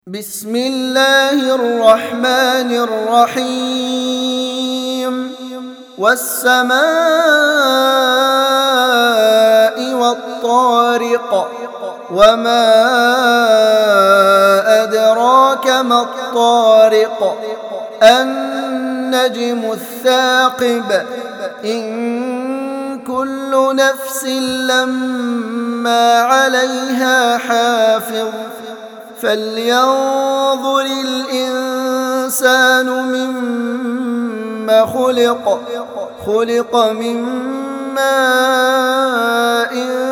بسم الله الرحمن الرحيم والسماء والطارق وما أدراك ما الطارق النجم الثاقب إن كل نفس لما عليها حافظ فلينظر الإنسان مما خلق من ماء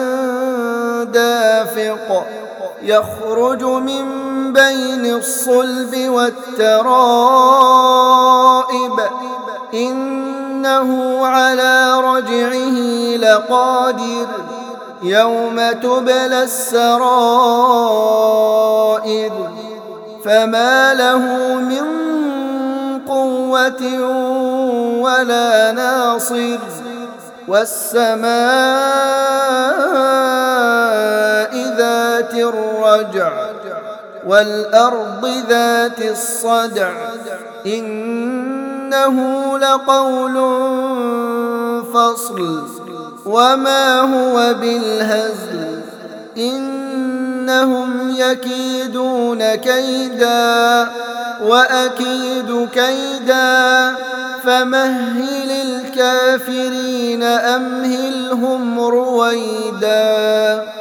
دافق يخرج من بين الصلب والترائب إنه على رجعه لقادر يوم تبلى السرائر فما له من قوة ولا ناصر والسماء ذات الرجع والأرض ذات الصدع إنه لقول فصل وما هو بالهزل إنهم يكيدون كيدا وأكيد كيدا فمهل الكافرين أمهلهم رويدا.